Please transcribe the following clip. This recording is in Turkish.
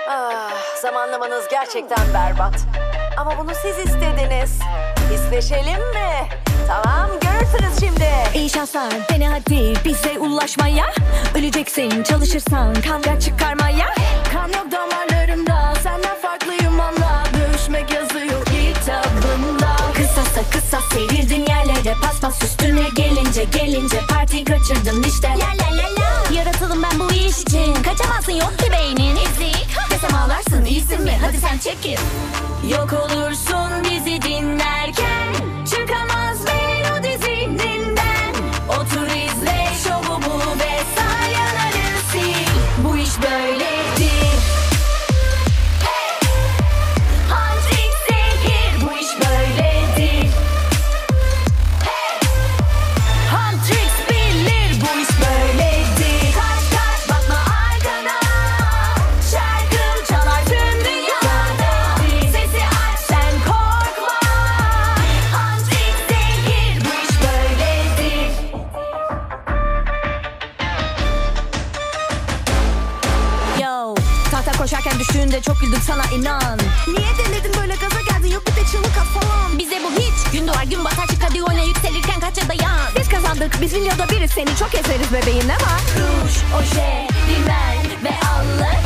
Zamanlamanız gerçekten berbat. Ama bunu siz istediniz. İsveşelim mi? Tamam, görürsünüz şimdi. İyi şanslar, dene hadi bize ulaşmaya. Öleceksin çalışırsan kavga çıkarmaya. Kan yok damarlarımda, senden farklıyım anla. Dövüşmek yazıyor kitabımda. Kısasa kısa seyirdim yerlere, paspas üstüne gelince parti kaçırdım işte. La la la la. Yaratılım ben bu iş için, kaçamazsın yok ki beynin izi. Desem ağlarsın, iyisin mi? Hadi sen çekil. Yok olursun bizi dinlerken, çıkamaz melodi zihninden. Otur izle şovumu ve sayanları sil. Bu iş böyledir. Hey! Hantik zehir, bu iş böyledir. Hey! Hantrix bilir, bu iş böyledir. Kaç kaç bakma arkana, şarkım çalar tüm dünyada. Sesi aç sen korkma. Hantrix zehir, bu iş böyledir. Yo, tahta koşarken düştüğünde çok güldüm sana inan. Niye denedin böyle gaza geldin, yok bir de çığlık at falan. Bize bu hiç, gün doğar gün batar çık hadi oyna yükselirken kaç ya dayan. Biz kazandık, biz videoda biriz, seni çok ezeriz bebeğim ne var? Ruj, oje, rimel ve allık.